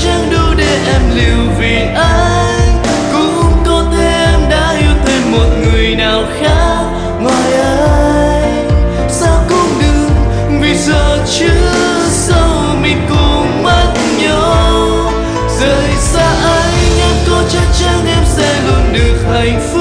chẳng đủ để em liều vì anh. Cũng có thể em đã yêu thêm một người nào khác ngoài anh. Sao cũng đừng, vì giờ chưa sâu mình cùng mất nhau. Rời xa anh em có chắc chắn em sẽ luôn được hạnh phúc.